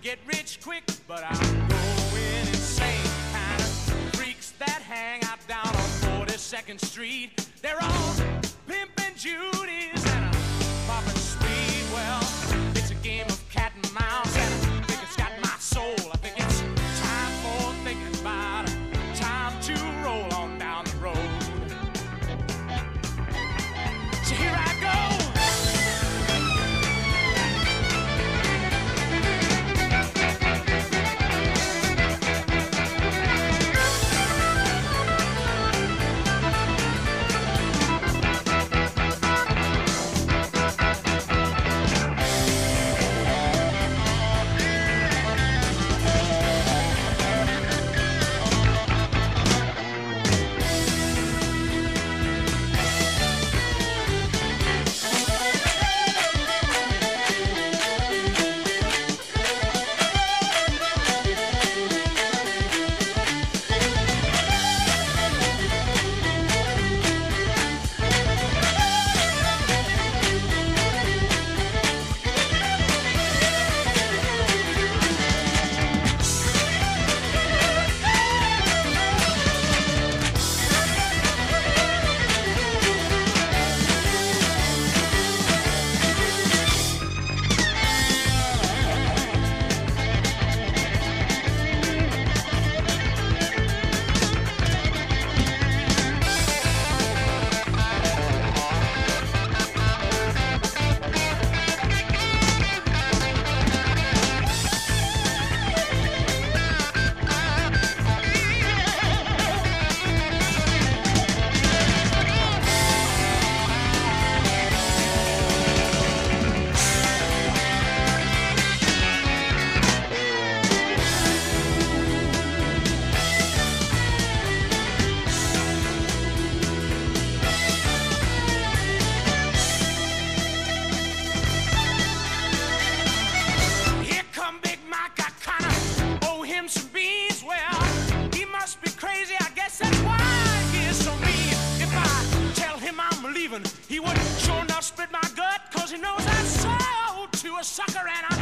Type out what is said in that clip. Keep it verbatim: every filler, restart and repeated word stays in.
get rich quick, but I'm going insane. Kind of freaks that hang out down on forty-second Street. They're all pimpin' Judies and a poppin' speed. Well, it's a game of cat and mouse, and I think it's got my soul. I think it's time for thinking about it. Time to roll on down the road. So here I go. He wouldn't sure enough spit my gut, cause he knows I sold to a sucker and I